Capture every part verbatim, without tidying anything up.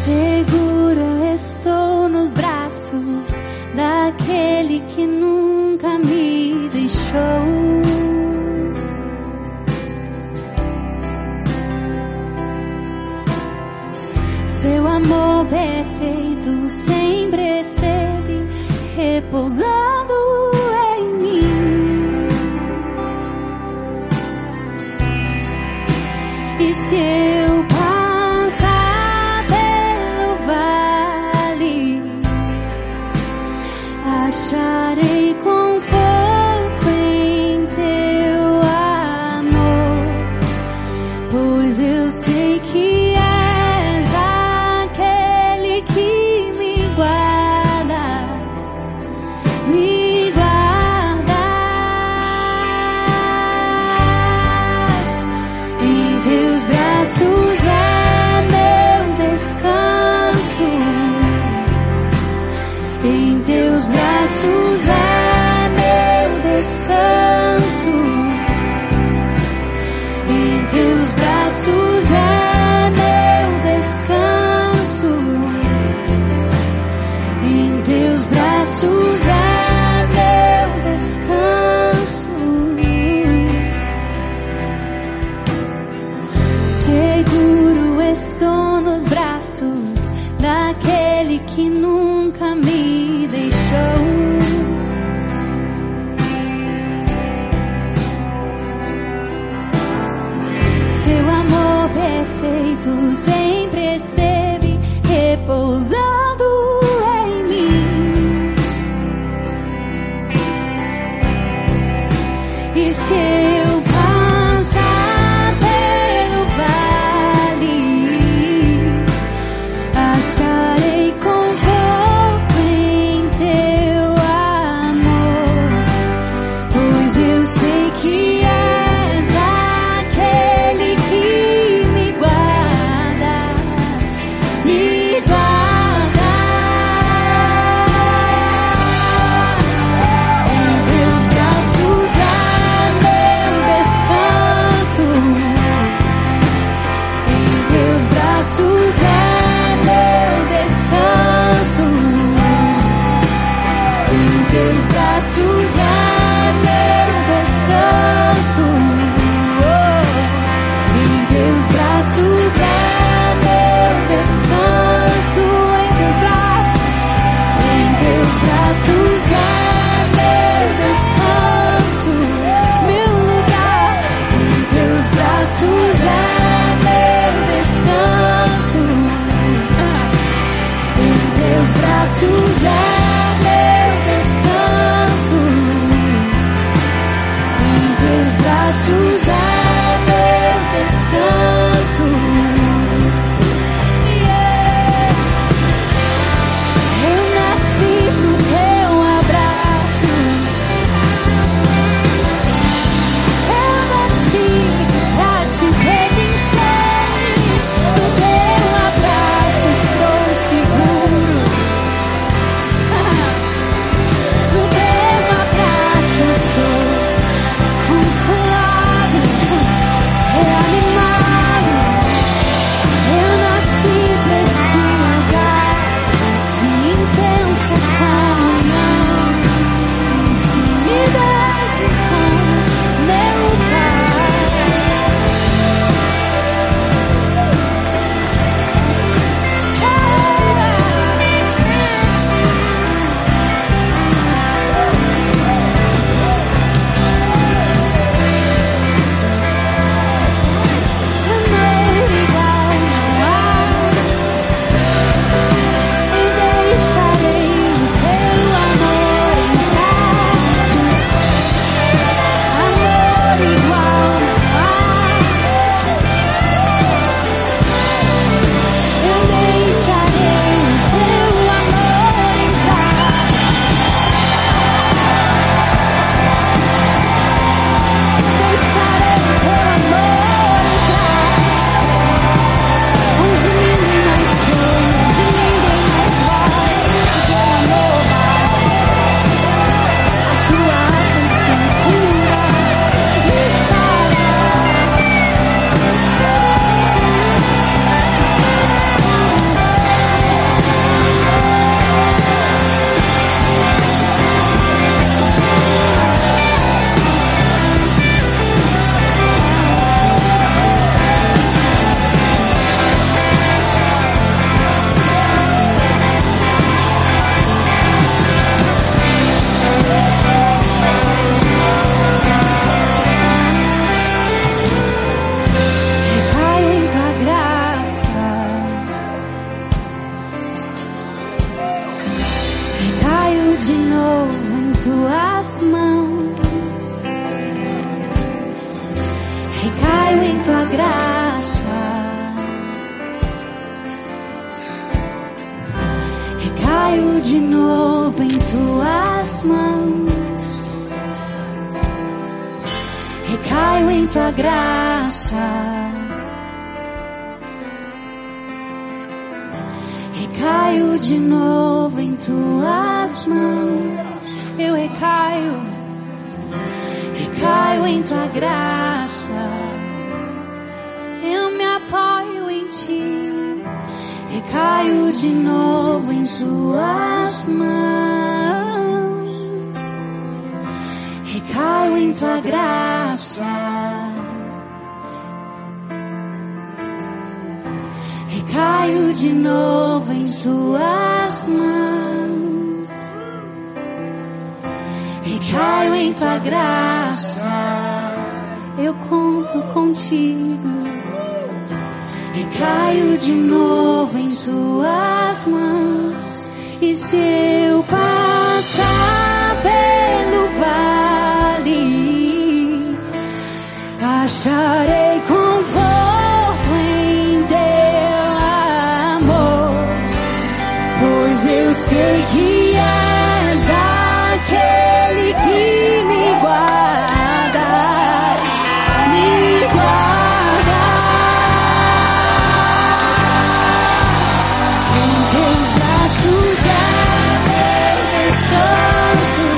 Segura estou nos braços daquele que nunca me deixou. Seu amor perfeito sempre esteve repousando em mim. E se eu passar pelo vale, acharei conforto em teu amor, pois eu sei que me guardas em teus braços, é meu descanso. Em teus braços é meu descanso. Em teus braços é meu descanso. Em teus braços é estou nos braços daquele que nunca me deixou. Seu amor perfeito sempre esteve repousando em mim. E se eu passar pelo vale, acharei conforto em de novo em tuas mãos. Recaio em tua graça. Recaio de novo em tuas mãos. Recaio em tua graça. Recaio de novo em tuas mãos. Eu recaio, recaio em tua graça. Eu me apoio em ti. Recaio de novo em tuas mãos. Recaio em tua graça. Recaio de novo em tuas mãos. Recaio em tua graça. Eu conto contigo. Recaio de novo em tuas mãos. E se eu passar pelo vale, acharei conforto em teu amor, pois eu sei que és aquele que me guarda, me guarda. Em teus braços é meu descanso.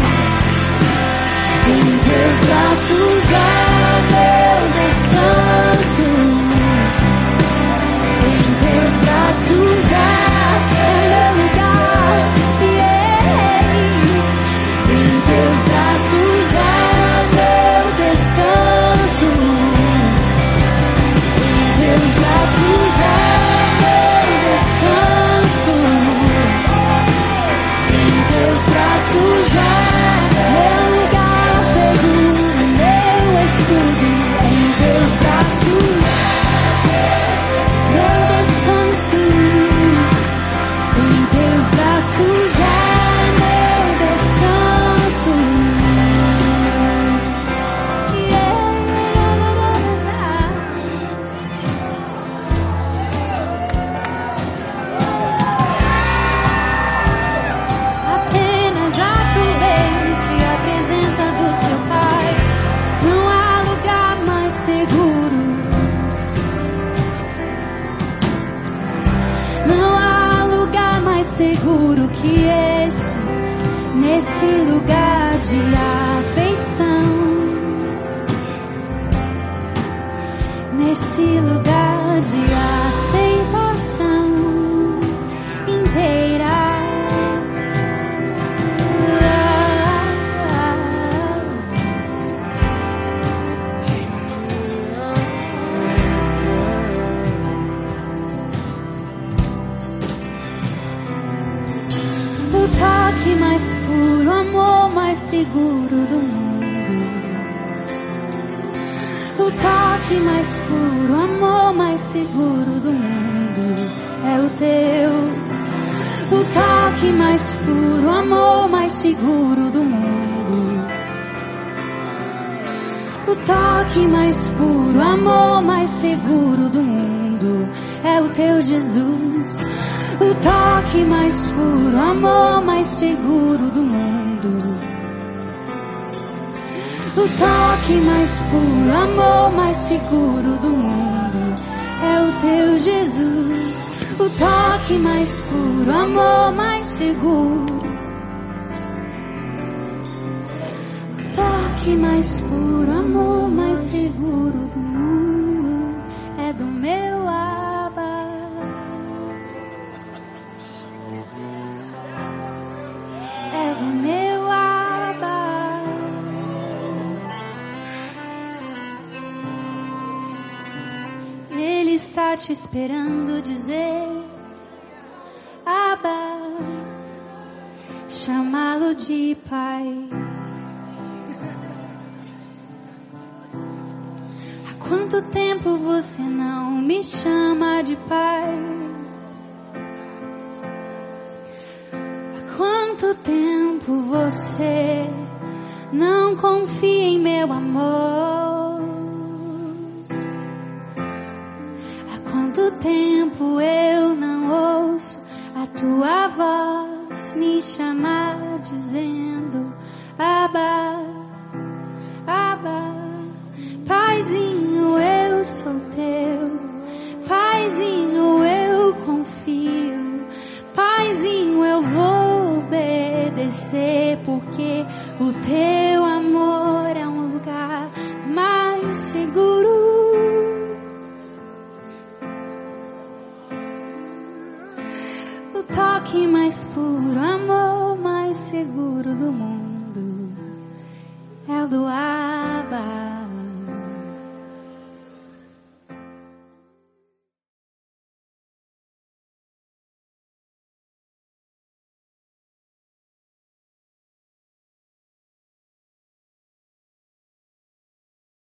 Em teus braços é meu descanso. Em teus braços é meu lugar. Yeah. Em teus braços é meu descanso. Em teus braços é meu descanso. Em teus braços é meu lugar seguro, meu escudo. Em teus braços, meu descanso. Em teus braços é meu descanso. Apenas aproveite a presença do seu Pai. Não há lugar mais seguro. Não há lugar mais seguro que esse. Nesse lugar de afeição. Nesse lugar de aceitação inteira. O toque mais puro, o amor mais seguro do mundo. O toque mais puro, o amor mais seguro do mundo é o teu. O toque mais puro, o amor mais seguro do mundo. O toque mais puro, o amor mais seguro do mundo é o teu Jesus. O toque mais puro, o amor mais seguro do mundo. O toque mais puro, o amor mais seguro do mundo é o teu Jesus. O toque mais puro, o amor mais seguro. O toque mais puro, o amor mais seguro do mundo é do meu Abba. É do meu Abba. Ele está te esperando dizer Abba, chamá-lo de Pai. Há quanto tempo você não me chama de Pai? Há quanto quanto tempo você não confia em meu amor? Há quanto tempo eu não ouço a tua voz me chamar dizendo Abba, Abba, Paizinho, eu sou teu, Paizinho, eu confio, Paizinho, eu vou obedecer, porque o teu amor é um lugar mais seguro. O toque mais puro, amor mais seguro do mundo é o do Abba.